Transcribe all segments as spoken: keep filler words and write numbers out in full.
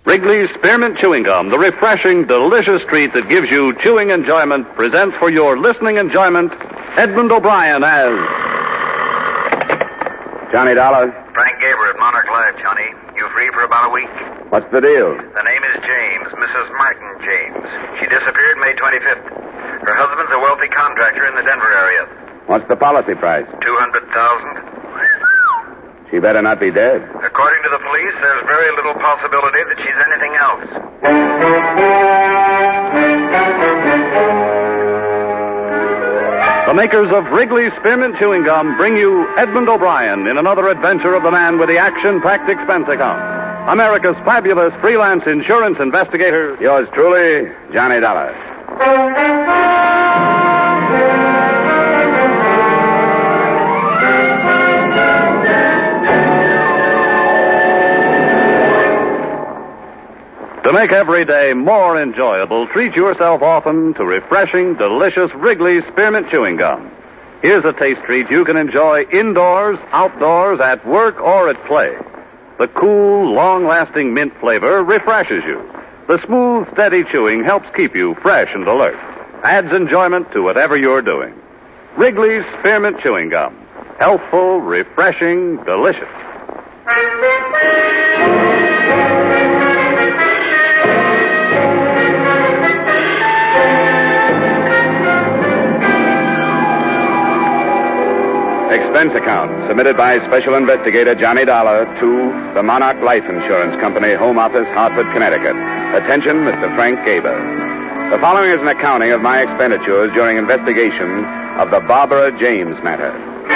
Wrigley's Spearmint Chewing Gum, the refreshing, delicious treat that gives you chewing enjoyment, presents for your listening enjoyment Edmund O'Brien as... Johnny Dollar. Frank Gaber at Monarch Life, Johnny. You free for about a week? What's the deal? The name is James, Missus Martin James. She disappeared May twenty-fifth. Her husband's a wealthy contractor in the Denver area. What's the policy price? Two hundred thousand dollars. She better not be dead. According to the police, there's very little possibility that she's anything else. The makers of Wrigley's Spearmint Chewing Gum bring you Edmund O'Brien in another adventure of the man with the action-packed expense account. America's fabulous freelance insurance investigator. Yours truly, Johnny Dollar. To make every day more enjoyable, treat yourself often to refreshing, delicious Wrigley's Spearmint Chewing Gum. Here's a taste treat you can enjoy indoors, outdoors, at work, or at play. The cool, long-lasting mint flavor refreshes you. The smooth, steady chewing helps keep you fresh and alert. Adds enjoyment to whatever you're doing. Wrigley's Spearmint Chewing Gum. Healthful, refreshing, delicious. Expense account submitted by Special Investigator Johnny Dollar to the Monarch Life Insurance Company, Home Office, Hartford, Connecticut. Attention, Mister Frank Gaber. The following is an accounting of my expenditures during investigation of the Barbara James matter.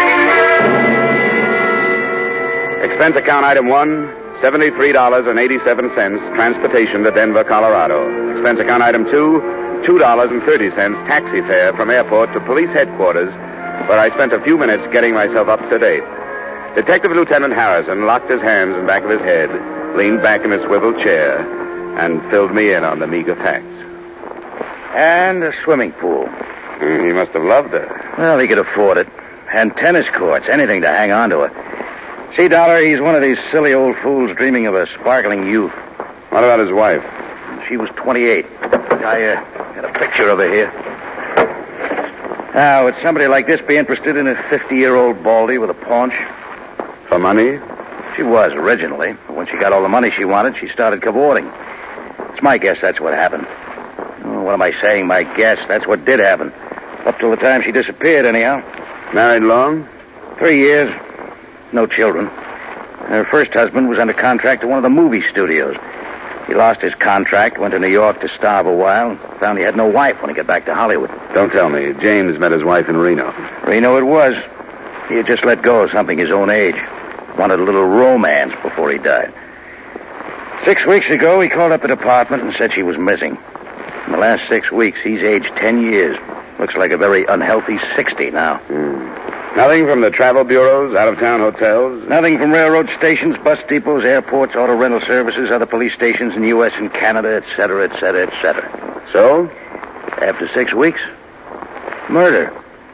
Expense account item one, seventy-three dollars and eighty-seven cents, transportation to Denver, Colorado. Expense account item two, two dollars and thirty cents, taxi fare from airport to police headquarters, where I spent a few minutes getting myself up to date. Detective Lieutenant Harrison locked his hands in back of his head, leaned back in his swivel chair, and filled me in on the meager facts. And a swimming pool. Mm, he must have loved her. Well, he could afford it. And tennis courts, anything to hang on to her. See, Dollar, he's one of these silly old fools dreaming of a sparkling youth. What about his wife? She was twenty-eight. I uh, got a picture of her here. Now, would somebody like this be interested in a fifty-year-old baldy with a paunch? For money? She was originally. But when she got all the money she wanted, she started cavorting. It's my guess that's what happened. Oh, what am I saying, my guess? That's what did happen. Up till the time she disappeared, anyhow. Married long? Three years. No children. Her first husband was under contract to one of the movie studios. He lost his contract, went to New York to starve a while, found he had no wife when he got back to Hollywood. Don't tell me. James met his wife in Reno. Reno it was. He had just let go of something his own age. Wanted a little romance before he died. Six weeks ago, he called up the department and said she was missing. In the last six weeks, he's aged ten years. Looks like a very unhealthy sixty now. Hmm. Nothing from the travel bureaus, out-of-town hotels? Nothing from railroad stations, bus depots, airports, auto rental services, other police stations in the U S and Canada, et cetera, et cetera, et cetera. So? After six weeks, murder.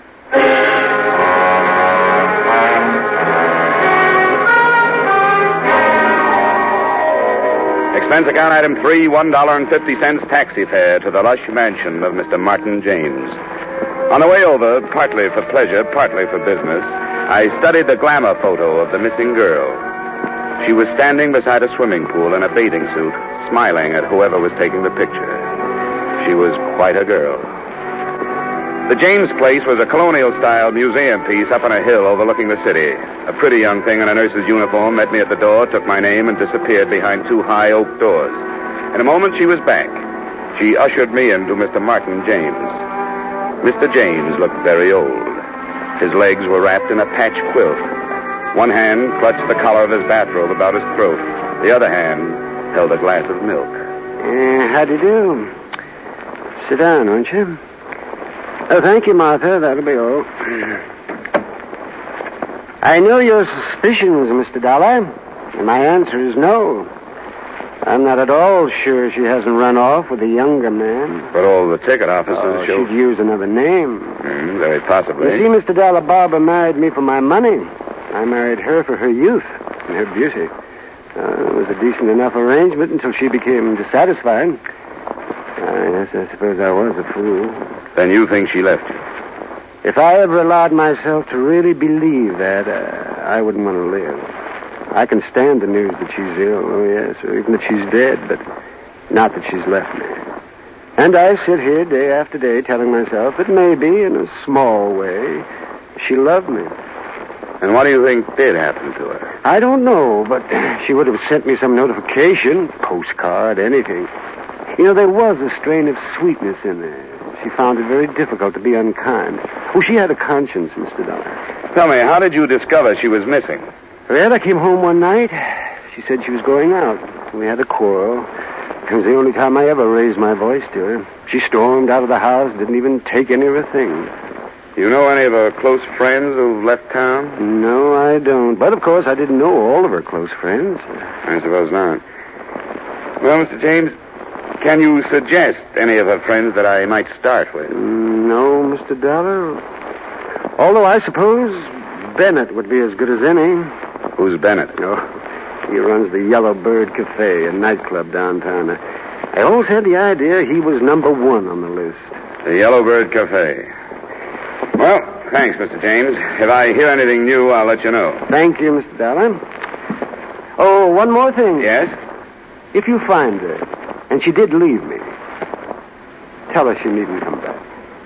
Expense account item three, one dollar and fifty cents taxi fare to the lush mansion of Mister Martin James. On the way over, partly for pleasure, partly for business, I studied the glamour photo of the missing girl. She was standing beside a swimming pool in a bathing suit, smiling at whoever was taking the picture. She was quite a girl. The James place was a colonial-style museum piece up on a hill overlooking the city. A pretty young thing in a nurse's uniform met me at the door, took my name, and disappeared behind two high oak doors. In a moment, she was back. She ushered me into Mister Martin James. Mister James looked very old. His legs were wrapped in a patch quilt. One hand clutched the collar of his bathrobe about his throat. The other hand held a glass of milk. Uh, how do you do? Sit down, won't you? Oh, thank you, Martha. That'll be all. I know your suspicions, Mister Dollar, and my answer is no. I'm not at all sure she hasn't run off with a younger man. But all the ticket officers oh, show... she'd use another name. Mm, very possibly. You see, Mister Dollar, Barbara married me for my money. I married her for her youth and her beauty. Uh, it was a decent enough arrangement until she became dissatisfied. Uh, yes, I suppose I was a fool. Then you think she left you? If I ever allowed myself to really believe that, uh, I wouldn't want to live. I can stand the news that she's ill, oh yes, or even that she's dead, but not that she's left me. And I sit here day after day telling myself that maybe, in a small way, she loved me. And what do you think did happen to her? I don't know, but she would have sent me some notification, postcard, anything. You know, there was a strain of sweetness in there. She found it very difficult to be unkind. Oh, she had a conscience, Mister Dollar. Tell me, how did you discover she was missing? Well, I came home one night. She said she was going out. We had a quarrel. It was the only time I ever raised my voice to her. She stormed out of the house, didn't even take any of her things. You know any of her close friends who've left town? No, I don't. But, of course, I didn't know all of her close friends. I suppose not. Well, Mister James, can you suggest any of her friends that I might start with? No, Mister Dollar. Although I suppose Bennett would be as good as any. Who's Bennett? Oh, he runs the Yellow Bird Cafe, a nightclub downtown. I always had the idea he was number one on the list. The Yellow Bird Cafe. Well, thanks, Mister James. If I hear anything new, I'll let you know. Thank you, Mister Dollar. Oh, one more thing. Yes? If you find her, and she did leave me, tell her she needn't come back.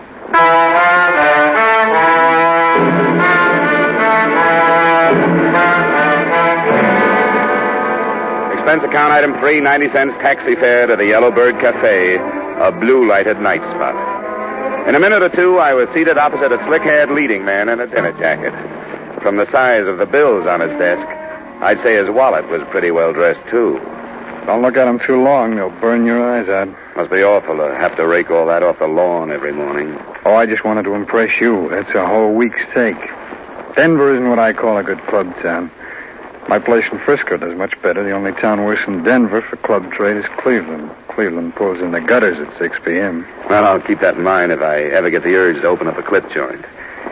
Expense account item three, ninety cents taxi fare to the Yellow Bird Cafe, a blue-lighted night spot. In a minute or two, I was seated opposite a slick-haired leading man in a dinner jacket. From the size of the bills on his desk, I'd say his wallet was pretty well dressed, too. Don't look at them too long. They'll burn your eyes out. Must be awful to have to rake all that off the lawn every morning. Oh, I just wanted to impress you. That's a whole week's take. Denver isn't what I call a good club town. My place in Frisco does much better. The only town worse than Denver for club trade is Cleveland. Cleveland pulls in the gutters at six p.m. Well, I'll keep that in mind if I ever get the urge to open up a clip joint.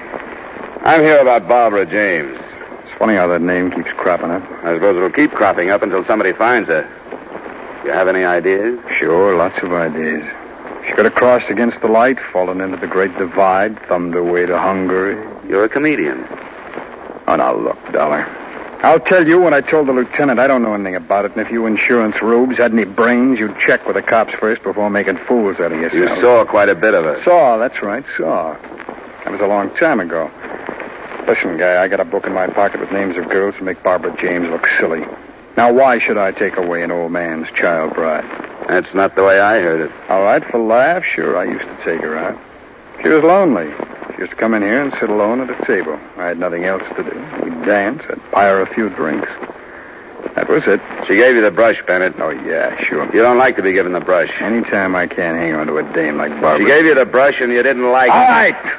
I'm here about Barbara James. It's funny how that name keeps cropping up. I suppose it'll keep cropping up until somebody finds her. You have any ideas? Sure, lots of ideas. She could have crossed against the light, fallen into the Great Divide, thumbed her way to Hungary. You're a comedian. Oh, now, look, Dollar. I'll tell you what I told the lieutenant. I don't know anything about it, and if you insurance rubes had any brains, you'd check with the cops first before making fools out of yourself. You saw quite a bit of her. Saw, that's right, saw. That was a long time ago. Listen, guy, I got a book in my pocket with names of girls to make Barbara James look silly. Now, why should I take away an old man's child bride? That's not the way I heard it. All right, for laughs, sure, I used to take her out. She was lonely. She used to come in here and sit alone at a table. I had nothing else to do. We'd dance. I'd buy her a few drinks. That was it. She gave you the brush, Bennett. Oh, yeah, sure. You don't like to be given the brush. Anytime I can't hang on to a dame like Barbara. She gave you the brush and you didn't like All it. All right.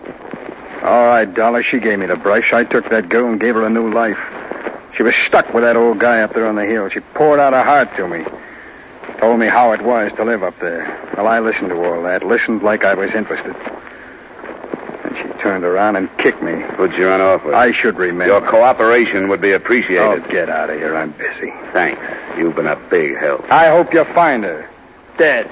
All right, Dollar, she gave me the brush. I took that girl and gave her a new life. She was stuck with that old guy up there on the hill. She poured out her heart to me. Told me how it was to live up there. Well, I listened to all that. Listened like I was interested. And she turned around and kicked me. Who'd you run off with? I should remember. Your cooperation would be appreciated. Oh, get out of here. I'm busy. Thanks. You've been a big help. I hope you find her. Dead.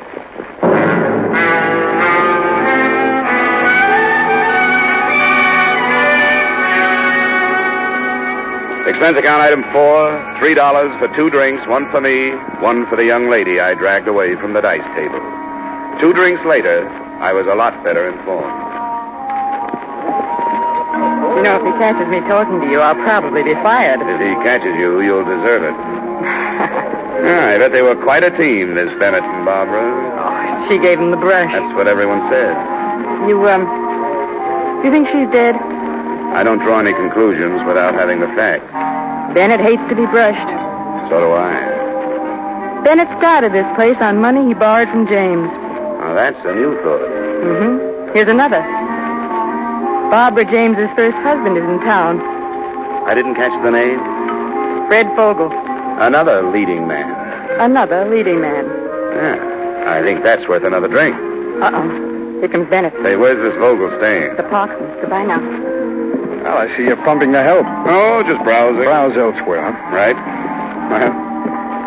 Expense account item four, three dollars for two drinks, one for me, one for the young lady I dragged away from the dice table. Two drinks later, I was a lot better informed. You know, if he catches me talking to you, I'll probably be fired. If he catches you, you'll deserve it. Yeah, I bet they were quite a team, this Bennett and Barbara. Oh, she gave him the brush. That's what everyone said. You, um, you think she's dead? I don't draw any conclusions without having the facts. Bennett hates to be brushed. So do I. Bennett started this place on money he borrowed from James. Now, that's a new thought. Mm-hmm. Here's another. Barbara James's first husband is in town. I didn't catch the name? Fred Fogel. Another leading man. Another leading man. Yeah, I think that's worth another drink. Uh-oh. Here comes Bennett. Say, where's this Vogel staying? The Parkson. Goodbye now. Well, I see you're pumping the help. Oh, just browsing. Browse elsewhere, huh? Right. Well,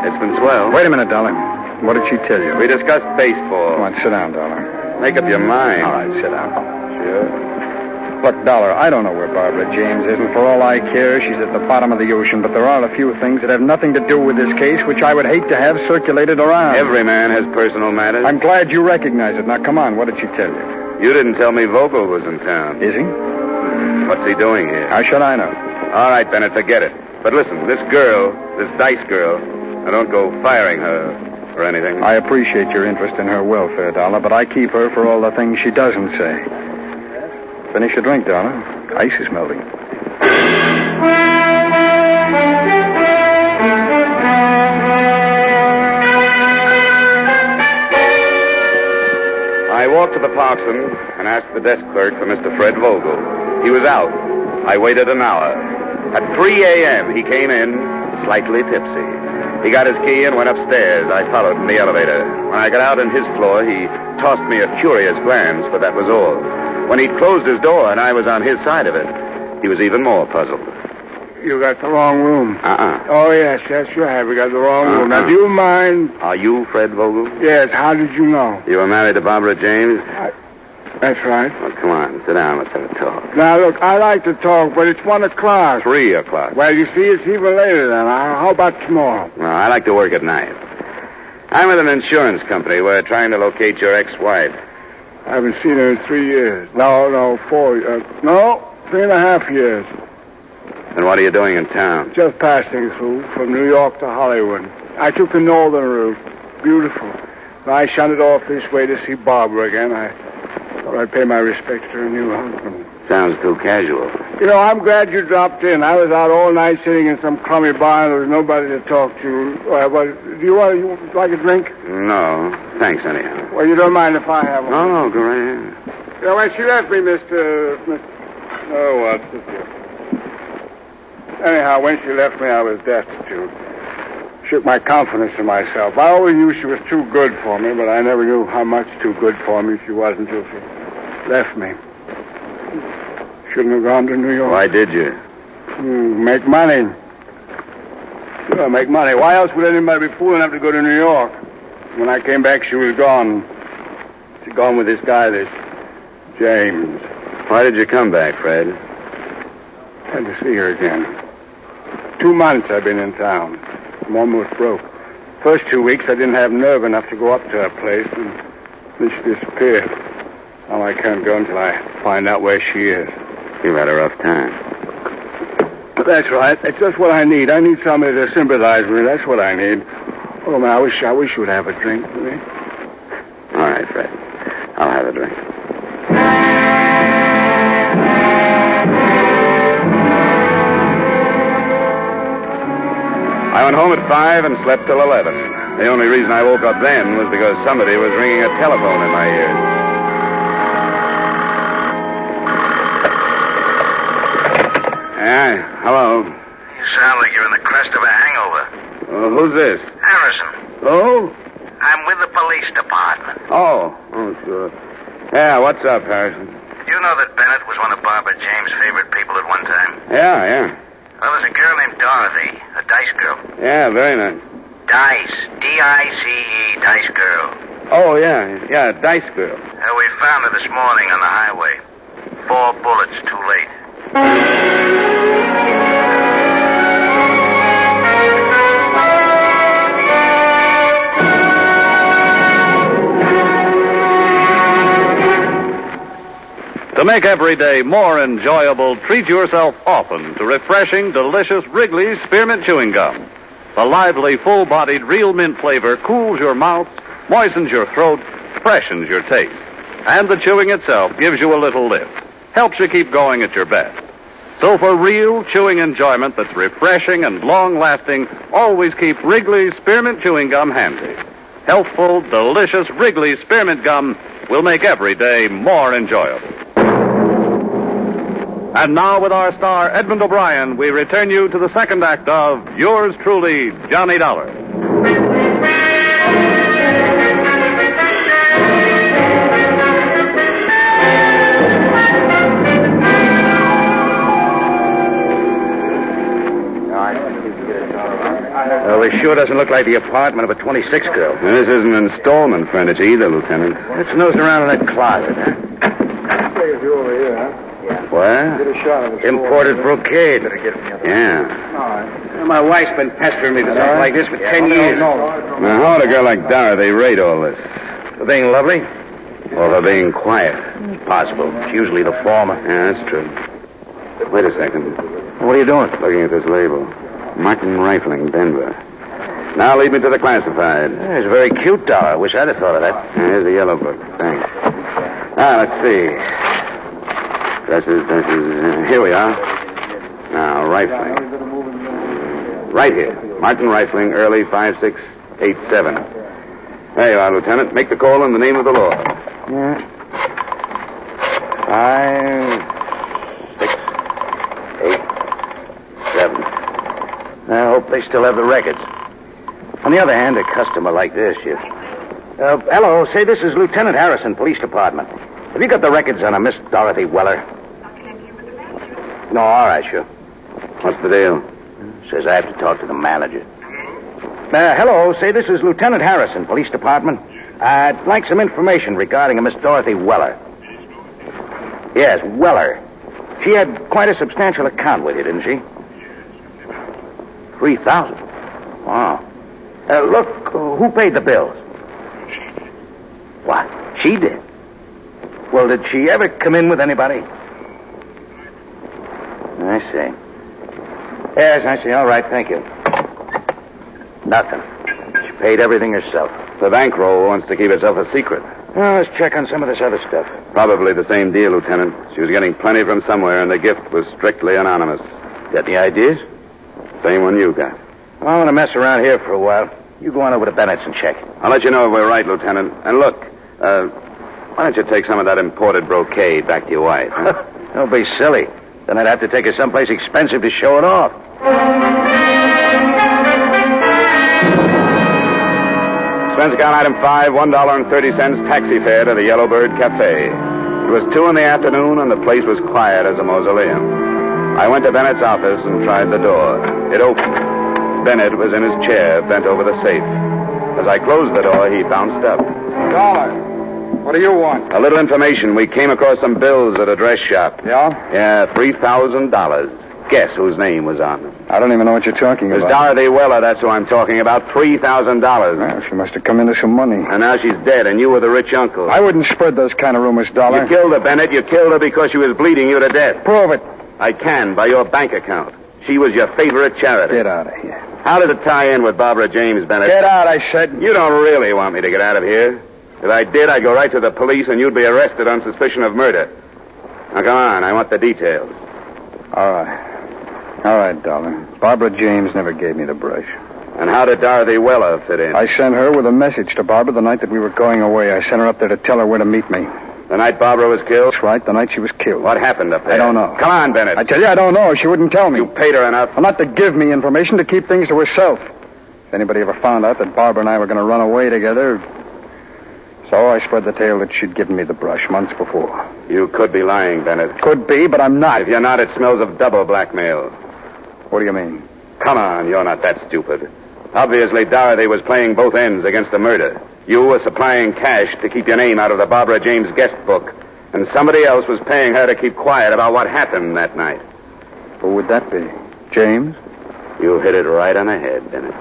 It's been swell. Wait a minute, Dollar. What did she tell you? We discussed baseball. Come on, sit down, Dollar. Make up your mind. All right, sit down. Sure. Look, Dollar, I don't know where Barbara James is, and for all I care, she's at the bottom of the ocean, but there are a few things that have nothing to do with this case which I would hate to have circulated around. Every man has personal matters. I'm glad you recognize it. Now, come on, what did she tell you? You didn't tell me Vogel was in town. Is he? What's he doing here? How should I know? All right, Bennett, forget it. But listen, this girl, this Dice girl, I don't go firing her or anything. I appreciate your interest in her welfare, Dollar, but I keep her for all the things she doesn't say. Finish your drink, Dollar. Ice is melting. I walked to the Parkson and asked the desk clerk for Mister Fred Vogel. He was out. I waited an hour. At three a.m., he came in, slightly tipsy. He got his key and went upstairs. I followed in the elevator. When I got out on his floor, he tossed me a curious glance, but that was all. When he'd closed his door and I was on his side of it, he was even more puzzled. You got the wrong room. Uh-uh. Oh, yes, yes, you have. You got the wrong Uh-uh. room. Now, do you mind? Are you Fred Vogel? Yes, how did you know? You were married to Barbara James? I... That's right. Well, come on, sit down. Let's have a talk. Now, look, I like to talk, but it's one o'clock. Three o'clock. Well, you see, it's even later then. How about tomorrow? No, I like to work at night. I'm with an insurance company. We're trying to locate your ex-wife. I haven't seen her in three years. No, no, four. Uh, no, three and a half years. And what are you doing in town? Just passing through from New York to Hollywood. I took the northern route. Beautiful. I shunted off this way to see Barbara again. I thought I'd pay my respects to her new husband. Sounds too casual. You know, I'm glad you dropped in. I was out all night sitting in some crummy bar and there was nobody to talk to. Uh, well, do you want you like a drink? No. Thanks, anyhow. Well, you don't mind if I have one? No, no, go right ahead. Yeah, when she left me, Mister Mister Oh, well, sit there. Anyhow, when she left me, I was destitute. Shook my confidence in myself. I always knew she was too good for me, but I never knew how much too good for me she was until she left me. Shouldn't have gone to New York. Why did you? Mm, make money. Sure, make money. Why else would anybody be fool enough to go to New York? When I came back, she was gone. She'd gone with this guy, this James. Why did you come back, Fred? Had to see her again. Two months I've been in town. I'm almost broke. First two weeks I didn't have nerve enough to go up to her place, and then she disappeared. Now I can't go until I find out where she is. You've had a rough time. That's right. That's just what I need. I need somebody to sympathize with me. That's what I need. Oh, man, I wish I wish you would have a drink with me. All right, Fred. I'll have a drink. I went home at five and slept till eleven. The only reason I woke up then was because somebody was ringing a telephone in my ear. Yeah, hello. You sound like you're in the crest of a hangover. Uh, who's this? Harrison, Oh? I'm with the police department. Oh, oh, sure. Yeah, what's up, Harrison? You know that Bennett was one of Barbara James' favorite people at one time? Yeah, yeah. Well, there's a girl named Dorothy, a Dice girl. Yeah, very nice. Dice, D I C E, Dice girl. Oh, yeah, yeah, Dice girl. Uh, we found her this morning on the highway. Four bullets too late. To make every day more enjoyable, treat yourself often to refreshing, delicious Wrigley's Spearmint Chewing Gum. The lively, full-bodied, real mint flavor cools your mouth, moistens your throat, freshens your taste. And the chewing itself gives you a little lift, helps you keep going at your best. So for real chewing enjoyment that's refreshing and long-lasting, always keep Wrigley's Spearmint Chewing Gum handy. Healthful, delicious Wrigley's Spearmint Gum will make every day more enjoyable. And now, with our star, Edmund O'Brien, we return you to the second act of Yours Truly, Johnny Dollar. Uh, we it sure doesn't look like the apartment of a twenty-six girl. This isn't installment furniture either, Lieutenant. Let's nose around in that closet, huh? You over here, huh? What? Get a shot of it. Imported brocade. Yeah. My wife's been pestering me for something like this for ten years. Now, how would a girl like Dorothy rate all this? For being lovely? Or for being quiet? Possible. It's usually the former. Yeah, that's true. Wait a second. What are you doing? Looking at this label. Martin Rifling, Denver. Now lead me to the classified. Yeah, it's very cute, Dollar. I wish I'd have thought of that. Yeah, here's the yellow book. Thanks. Ah, let's see. Dresses, dresses. Uh, here we are. Now, Rifling. Right here. Martin Rifling, early five six eight seven. There you are, Lieutenant. Make the call in the name of the law. Yeah. Five, six, eight, seven. I hope they still have the records. On the other hand, a customer like this, you... Uh, hello, say this is Lieutenant Harrison, Police Department. Have you got the records on a Miss Dorothy Weller? No, all right, sure. What's the deal? Says I have to talk to the manager. Uh, hello, say this is Lieutenant Harrison, Police Department. I'd like some information regarding a Miss Dorothy Weller. Yes, Weller. She had quite a substantial account with you, didn't she? Three thousand. Wow. Uh, look, uh, who paid the bills? What? She did? Well, did she ever come in with anybody? I see. Yes, I see. All right, thank you. Nothing. She paid everything herself. The bankroll wants to keep itself a secret. Well, let's check on some of this other stuff. Probably the same deal, Lieutenant. She was getting plenty from somewhere, and the gift was strictly anonymous. Got any ideas? Same one you got. Well, I'm going to mess around here for a while. You go on over to Bennett's and check. I'll let you know if we're right, Lieutenant. And look, uh, why don't you take some of that imported brocade back to your wife? Huh? Don't be silly. Then I'd have to take her someplace expensive to show it off. Expense account item five, one dollar and thirty cents taxi fare to the Yellowbird Cafe. It was two in the afternoon, and the place was quiet as a mausoleum. I went to Bennett's office and tried the door. It opened. Bennett was in his chair, bent over the safe. As I closed the door, he bounced up. Dollar. What do you want? A little information. We came across some bills at a dress shop. Yeah? Yeah, three thousand dollars. Guess whose name was on them. I don't even know what you're talking Miss about. Dorothy Weller, that's who I'm talking about. three thousand dollars. Well, she must have come into some money. And now she's dead, and you were the rich uncle. I wouldn't spread those kind of rumors, Dollar. You killed her, Bennett. You killed her because she was bleeding you to death. Prove it. I can, by your bank account. She was your favorite charity. Get out of here. How did it tie in with Barbara James, Bennett? Get out, I said. You don't really want me to get out of here. If I did, I'd go right to the police, and you'd be arrested on suspicion of murder. Now, come on. I want the details. All right. All right, Dollar. Barbara James never gave me the brush. And how did Dorothy Weller fit in? I sent her with a message to Barbara the night that we were going away. I sent her up there to tell her where to meet me. The night Barbara was killed? That's right, the night she was killed. What happened up there? I don't know. Come on, Bennett. I tell you, I don't know. She wouldn't tell me. You paid her enough. Well, not to give me information, to keep things to herself. If anybody ever found out that Barbara and I were going to run away together... So I spread the tale that she'd given me the brush months before. You could be lying, Bennett. Could be, but I'm not. If you're not, it smells of double blackmail. What do you mean? Come on, you're not that stupid. Obviously, Dorothy was playing both ends against the murder. You were supplying cash to keep your name out of the Barbara James guest book. And somebody else was paying her to keep quiet about what happened that night. Who would that be? James? You hit it right on the head, Bennett.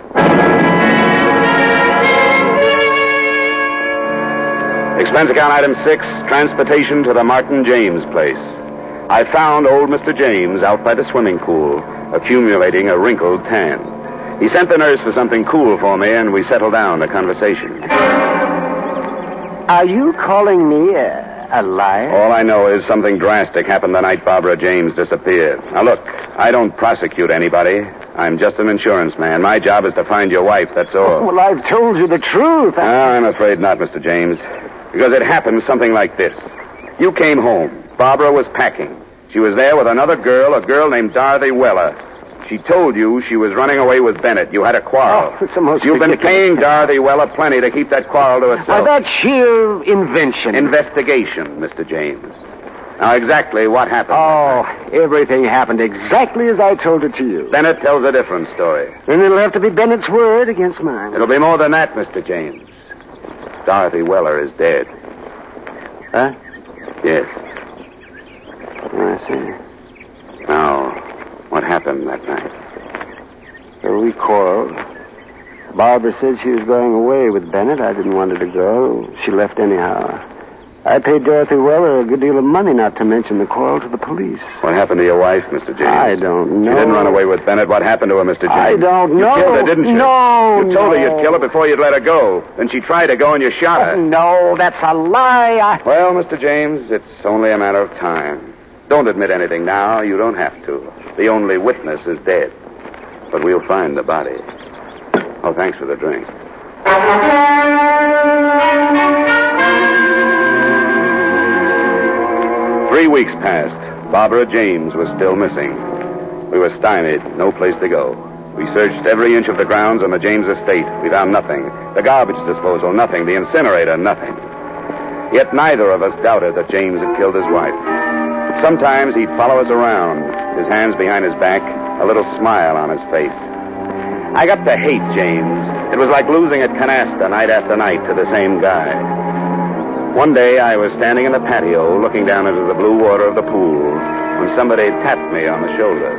Expense account item six, transportation to the Martin James place. I found old Mister James out by the swimming pool, accumulating a wrinkled tan. He sent the nurse for something cool for me, and we settled down to conversation. Are you calling me a, a liar? All I know is something drastic happened the night Barbara James disappeared. Now, look, I don't prosecute anybody. I'm just an insurance man. My job is to find your wife, that's all. Well, I've told you the truth. I... No, I'm afraid not, Mister James. Because it happened something like this. You came home. Barbara was packing. She was there with another girl, a girl named Dorothy Weller. She told you she was running away with Bennett. You had a quarrel. Oh, it's the most You've been ridiculous... paying Dorothy Weller plenty to keep that quarrel to herself. Why, that's sheer invention. Investigation, Mister James. Now, exactly what happened? Oh, everything happened exactly as I told it to you. Bennett tells a different story. Then it'll have to be Bennett's word against mine. It'll be more than that, Mister James. Dorothy Weller is dead. Huh? Yes. I see. Now, what happened that night? So we quarreled. Barbara said she was going away with Bennett. I didn't want her to go. She left anyhow. I paid Dorothy Weller a good deal of money, not to mention the quarrel, to the police. What happened to your wife, Mister James? I don't know. She didn't run away with Bennett. What happened to her, Mister James? I don't know. You killed her, didn't you? No, You told no. her you'd kill her before you'd let her go. Then she tried to go and you shot her. No, that's a lie. I... Well, Mister James, it's only a matter of time. Don't admit anything now. You don't have to. The only witness is dead. But we'll find the body. Oh, thanks for the drink. Three weeks passed. Barbara James was still missing. We were stymied, no place to go. We searched every inch of the grounds on the James estate. We found nothing. The garbage disposal, nothing. The incinerator, nothing. Yet neither of us doubted that James had killed his wife. Sometimes he'd follow us around, his hands behind his back, a little smile on his face. I got to hate James. It was like losing at canasta night after night to the same guy. One day I was standing in the patio looking down into the blue water of the pool when somebody tapped me on the shoulder.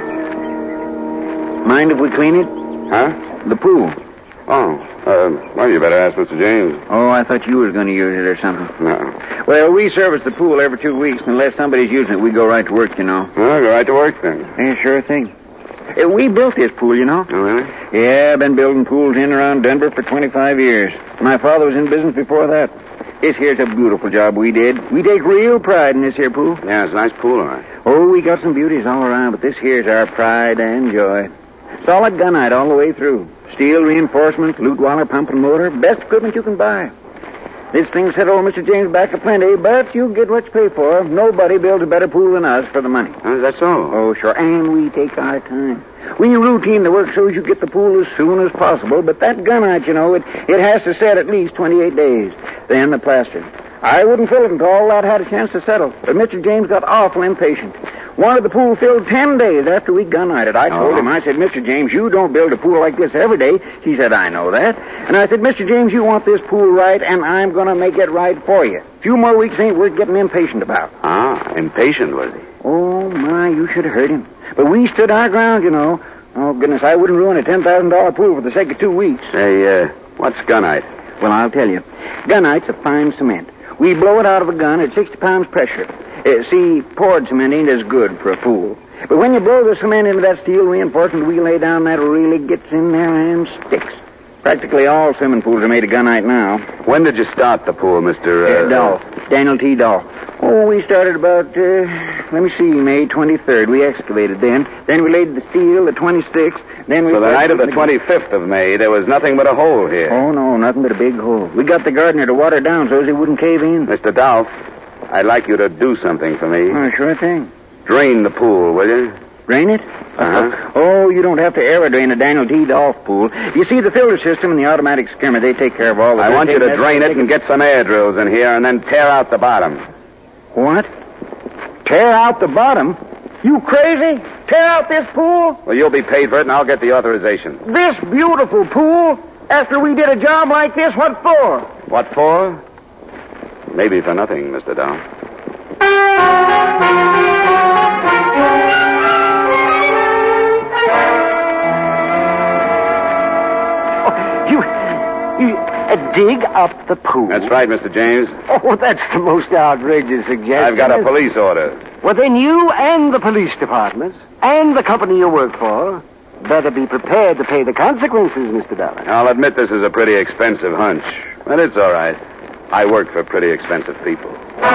Mind if we clean it? Huh? The pool. Oh, uh, well, you better ask Mister James. Oh, I thought you was going to use it or something. No. Well, we service the pool every two weeks. Unless somebody's using it, we go right to work, you know. Well, go right to work then. Yeah, sure thing. Uh, we built this pool, you know. Oh, really? Yeah, I've been building pools in and around Denver for twenty-five years. My father was in business before that. This here's a beautiful job we did. We take real pride in this here pool. Yeah, it's a nice pool, all right. Oh, we got some beauties all around, but this here's our pride and joy. Solid gunite all the way through. Steel reinforcements, Lutwaller pump and motor, best equipment you can buy. This thing set old Mister James back a plenty, but you get what you pay for. Nobody builds a better pool than us for the money. Oh, is that so? Oh, sure, and we take our time. We routine the work so you get the pool as soon as possible, but that gunite, you know, it, it has to set at least twenty-eight days. Then the plaster. I wouldn't fill it until all that had a chance to settle, but Mister James got awful impatient. Wanted the pool filled ten days after we gunnited. I told Oh. him, I said, Mister James, you don't build a pool like this every day. He said, I know that. And I said, Mister James, you want this pool right, and I'm going to make it right for you. A few more weeks ain't worth getting impatient about. Ah, impatient, was he? Oh, my, you should have heard him. But we stood our ground, you know. Oh, goodness, I wouldn't ruin a ten thousand dollars pool for the sake of two weeks. Say, uh, what's gunite? Well, I'll tell you. Gunite's a fine cement. We blow it out of a gun at sixty pounds pressure. Uh, see, poured cement ain't as good for a pool. But when you blow the cement into that steel reinforcement we lay down, that really gets in there and sticks. Practically all swimming pools are made of gunite now. When did you start the pool, Mister Uh, Uh, Dolph. Daniel T. Dolph. Oh, we started about, uh, let me see, May twenty-third. We excavated then. Then we laid the steel, the twenty-sixth. Then we... So the night of the twenty-fifth of May, there was nothing but a hole here. Oh, no, nothing but a big hole. We got the gardener to water down so he wouldn't cave in. Mister Dolph, I'd like you to do something for me. Oh, sure thing. Drain the pool, will you? Drain it? Uh-huh. Oh, you don't have to aerodrain a Daniel T. Dolph pool. You see, the filter system and the automatic skimmer, they take care of all the... I want you to That's- drain it and get some air drills in here and then tear out the bottom. What? Tear out the bottom? You crazy? Tear out this pool? Well, you'll be paid for it and I'll get the authorization. This beautiful pool? After we did a job like this, what for? What for? Maybe for nothing, Mister Dolph. You, you uh, dig up the pool? That's right, Mister James. Oh, that's the most outrageous suggestion. I've got a police order. Well, then you and the police department and the company you work for better be prepared to pay the consequences, Mister Dollar. I'll admit this is a pretty expensive hunch, but it's all right. I work for pretty expensive people.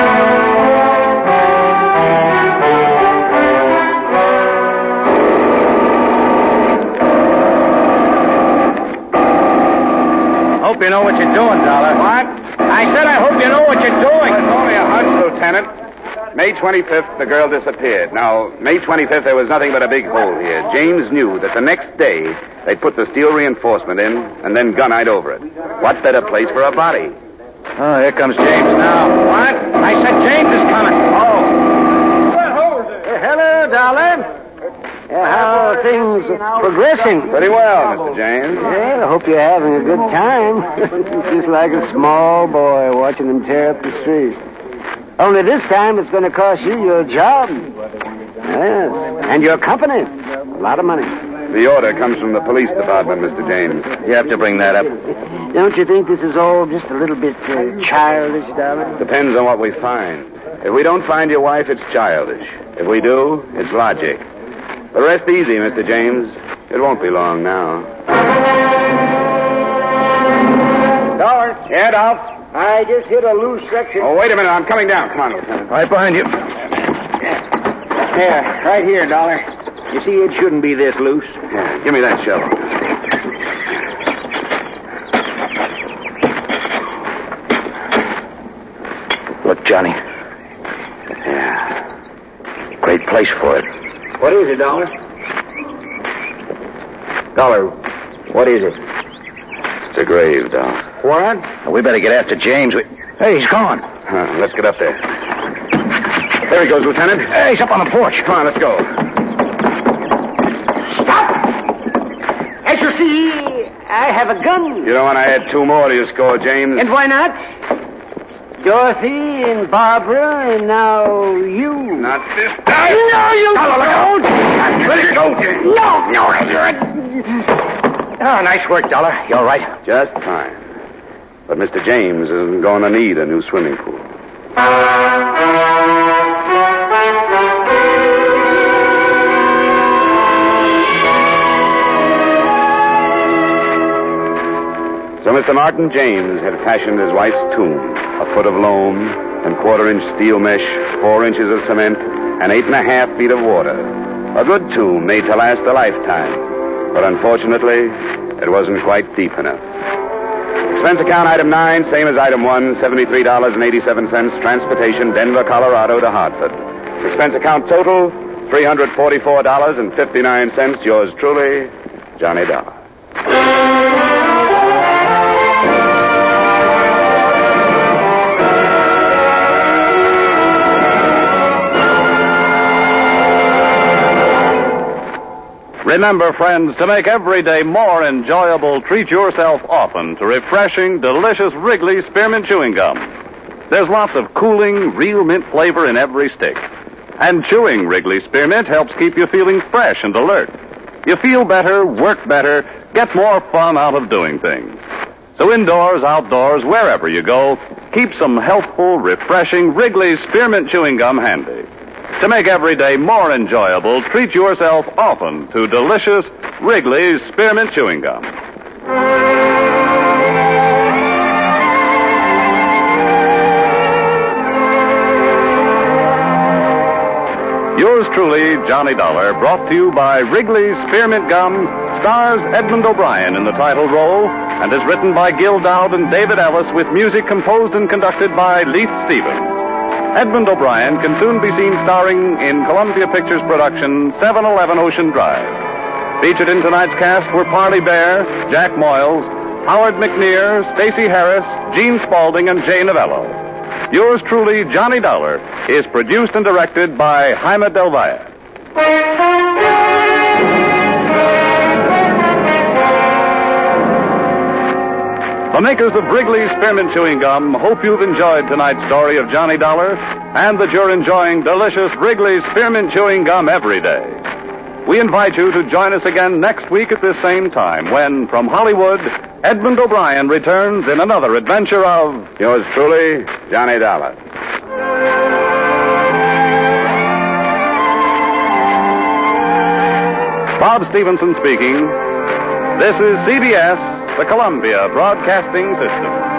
Hope you know what you're doing, Dollar. What? I said I hope you know what you're doing. Well, it's only a hunch, Lieutenant. May twenty-fifth, the girl disappeared. Now, May twenty-fifth, there was nothing but a big hole here. James knew that the next day they'd put the steel reinforcement in and then gunite over it. What better place for a body? Oh, here comes James now. What? I said James is coming. Oh. hello, darling. Uh, how are things progressing? Pretty well, Mister James. Well, I hope you're having a good time. Just like a small boy watching them tear up the street. Only this time it's going to cost you your job. Yes, and your company. A lot of money. The order comes from the police department, Mister James. You have to bring that up. Don't you think this is all just a little bit uh, childish, darling? Depends on what we find. If we don't find your wife, it's childish. If we do, it's logic. But rest easy, Mister James. It won't be long now. Dollar. Yeah, Dolph? I just hit a loose section. Oh, wait a minute. I'm coming down. Come on, Lieutenant. Right behind you. Yeah, right here, Dollar. You see, it shouldn't be this loose. Yeah, give me that shovel. Look, Johnny. Yeah. Great place for it. What is it, Dollar? Dollar, what is it? It's a grave, Dolph. What? Well, we better get after James. We... Hey, he's gone. Huh, let's get up there. There he goes, Lieutenant. Hey, he's up on the porch. Come on, let's go. Stop! As you see, I have a gun. You don't want to add two more to your score, James? And why not? Dorothy and Barbara, and now you. Not this time. No, you Dollar, look out. Let it go, James. No, no, you're... Oh, nice work, Dollar. You all right? Just fine. But Mister James isn't going to need a new swimming pool. So Mister Martin James had fashioned his wife's tomb, a foot of loam and quarter-inch steel mesh, four inches of cement, and eight and a half feet of water. A good tomb made to last a lifetime. But unfortunately, it wasn't quite deep enough. Expense account item nine, same as item one, seventy-three dollars and eighty-seven cents, transportation, Denver, Colorado to Hartford. Expense account total, three hundred forty-four dollars and fifty-nine cents. Yours truly, Johnny Dollar. Remember, friends, to make every day more enjoyable, treat yourself often to refreshing, delicious Wrigley Spearmint Chewing Gum. There's lots of cooling, real mint flavor in every stick. And chewing Wrigley Spearmint helps keep you feeling fresh and alert. You feel better, work better, get more fun out of doing things. So indoors, outdoors, wherever you go, keep some healthful, refreshing Wrigley Spearmint Chewing Gum handy. To make every day more enjoyable, treat yourself often to delicious Wrigley's Spearmint Chewing Gum. Yours truly, Johnny Dollar, brought to you by Wrigley's Spearmint Gum, stars Edmund O'Brien in the title role, and is written by Gil Dowd and David Ellis with music composed and conducted by Leith Stevens. Edmund O'Brien can soon be seen starring in Columbia Pictures production seven eleven Ocean Drive. Featured in tonight's cast were Parley Bear, Jack Moyles, Howard McNear, Stacey Harris, Gene Spaulding, and Jay Novello. Yours truly, Johnny Dollar, is produced and directed by Jaime Del Valle. The makers of Wrigley's Spearmint Chewing Gum hope you've enjoyed tonight's story of Johnny Dollar and that you're enjoying delicious Wrigley's Spearmint Chewing Gum every day. We invite you to join us again next week at this same time when, from Hollywood, Edmund O'Brien returns in another adventure of... Yours truly, Johnny Dollar. Bob Stevenson speaking. This is C B S, the Columbia Broadcasting System.